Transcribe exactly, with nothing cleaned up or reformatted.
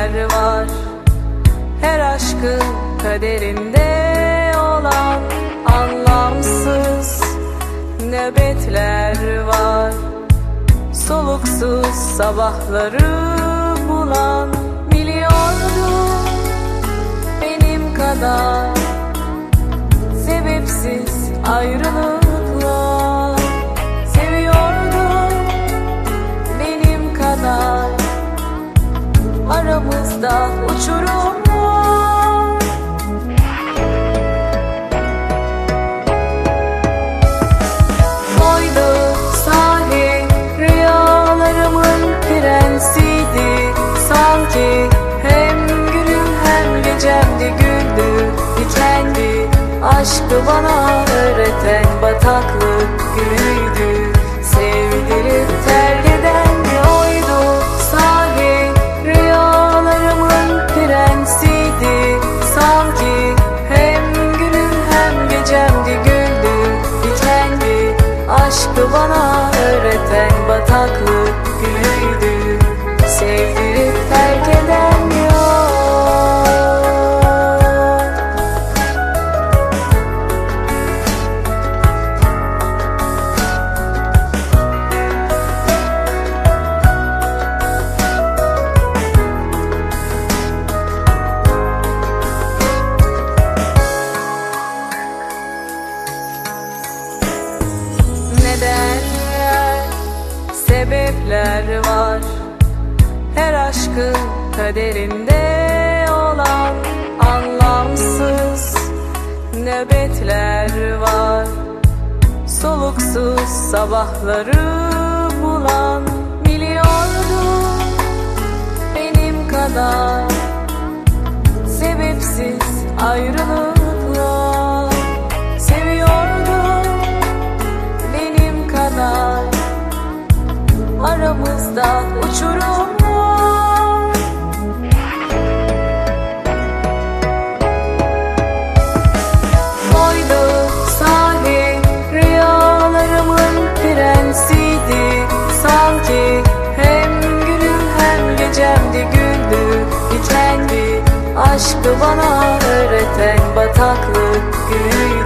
sebepler var. Her aşkın kaderinde olan anlamsız nöbetler var. Soluksuz sabahları bulan miliyordum benim kadar sebepsiz ayrılıklar. Seviyordum benim kadar, aramızda uçurum var. Oydu sahi rüyalarımın prensiydi. Sanki hem günüm hem gecemdi, güldü dikenli. Aşkı bana öğreten bataklık gülüydü. Sevdirip terk eden oydu sahi rüyalarımın prensiydi. Sanki hem günüm hem gecemdi, güldü dikenli. Aşkı bana öğreten bataklık gülüydü. Sevdirip terk eden nedenler, sebepler var. Her aşkın kaderinde olan anlamsız nöbetler var. Soluksuz sabahları bulan miliyordum benim kadar sebepsiz ayrılıklar. Seviyordum benim kadar, aramızda uçurum var. Oydu sahi rüyalarımın prensiydi. Sanki hem günüm hem gecemdi, güldü dikenli. Aşkı bana öğreten bataklık gülüydü.